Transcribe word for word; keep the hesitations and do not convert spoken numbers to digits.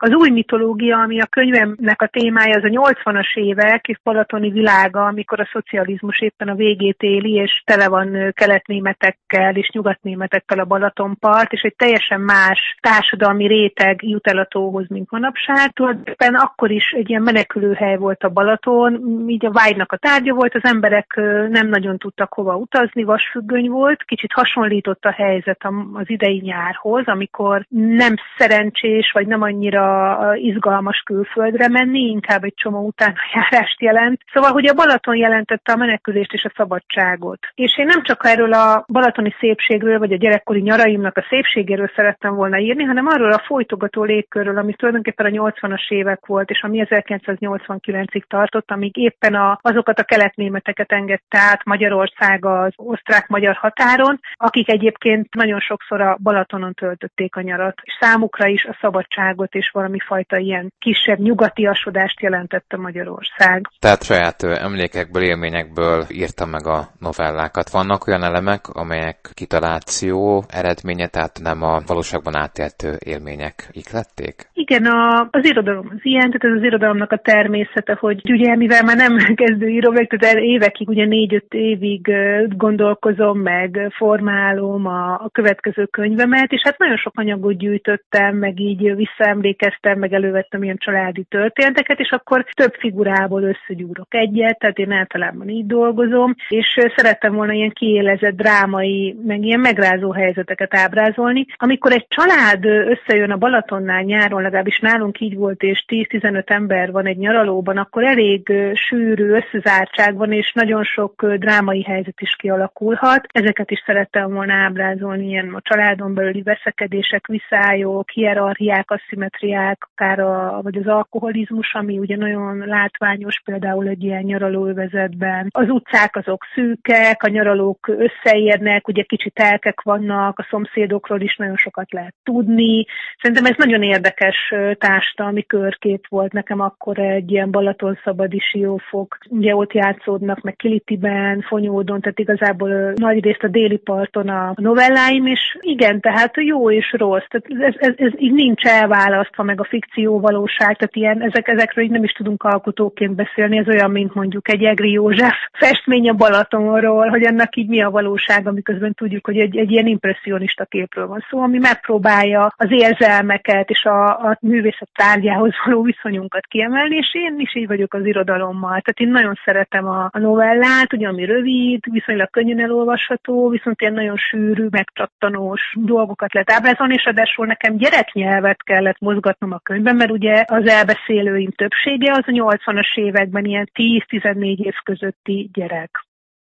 Az új mitológia, ami a könyvemnek a témája, az a nyolcvanas évek és balatoni világa, amikor a szocializmus éppen a végét éli, és tele van keletnémetekkel és nyugatnémetekkel a Balatonpart, és egy teljesen más társadalmi réteg jut el a tóhoz, mint manapság. Tulajdonképpen akkor is egy ilyen menekülőhely volt a Balaton, így a vágynak a tárgya volt, az emberek nem nagyon tudtak hova utazni, vasfüggöny volt, kicsit hasonlított a helyzet az idei nyárhoz, amikor nem szerencsés, vagy nem annyira izgalmas külföldre menni, inkább egy csomó utánajárást jelent. Szóval, hogy a Balaton jelentette a menekülést és a szabadságot. És én nem csak erről a balatoni szépségről, vagy a gyerekkori nyaraimnak a szépségéről szerettem volna írni, hanem arról a folytogató légkörről, ami tulajdonképpen a nyolcvanas évek volt, és ami ezerkilencszáznyolcvankilencig tartott, amíg éppen a, azokat a keletnémeteket engedte át Magyarország az osztrák-magyar határon, akik egyébként nagyon sokszor a Balatonon töltötték a nyarat. És számukra is a szabadságot és valami fajta ilyen kisebb nyugatiasodást jelentette Magyarország. Tehát saját emlékekből, élményekből írta meg a novellákat. Vannak olyan elemek, amelyek kitaláció eredménye, tehát nem a valóságban átélt élmények ihlették? Igen, a, az irodalom az ilyen, tehát ez az irodalomnak a természete, hogy ugye mivel már nem kezdő írom, tehát évekig, ugye négy-öt évig gondolkozom, meg formálom a, a következő könyvemet, és hát nagyon sok anyagot gyűjtöttem, meg így visszaemlékeztem, meg elővettem ilyen családi történeteket, és akkor több figurából összegyúrok egyet, tehát én általában így dolgozom, és szerettem volna ilyen kiélezett drámai, meg ilyen megrázó helyzeteket ábrázolni. Amikor egy család összejön a Balatonnál nyáron, legalábbis nálunk így volt, és tíz-tizenöt ember van egy nyaralóban, akkor elég sűrű összezártság van, és nagyon sok drámai helyzet is kialakulhat. Ezeket is szerettem volna ábrázolni, ilyen a családon belüli veszekedések, viszályok, hierarchiák, asszimetriák, akár a, vagy az alkoholizmus, ami ugye nagyon látványos például egy ilyen nyaralóövezetben. Az utcák azok szűkek, a nyaralók összeérnek, ugye kicsit telkek vannak, a szomszédokról is nagyon sokat lehet tudni. Szerintem ez nagyon érdekes társadalmi körkép volt nekem akkor egy ilyen Balatonszabadi Siófok. Ugye ott játszódnak meg Kilitiben, Fonyódon, tehát igazából nagy részt a déli parton a novelláim, és igen, tehát jó és rossz. Tehát ez, ez, ez így nincs elválasztva meg a fikció valóság, tehát ilyen, ezek, ezekről így nem is tudunk alkotóként beszélni, ez olyan, mint mondjuk egy Egri József festmény a Balatonról, hogy ennek így mi a valóság, amiközben tudjuk, hogy egy, egy ilyen impresszionista képről van szó, ami megpróbálja az érzelmeket és a, a művészet tárgyához való viszonyunkat kiemelni, és én is így vagyok az irodalommal. Tehát én nagyon szeretem a, a novellát, ugye, ami rövid, viszonylag könnyen elolvasható, viszont ilyen nagyon sűrű, megcsattanós dolgokat lehet ábrázolni, és ráadásul nekem gyereknyelvet kellett mozgatnom a könyvben, mert ugye az elbeszélőim többsége az a nyolcvanas években ilyen tíz-tizennégy év közötti gyerek.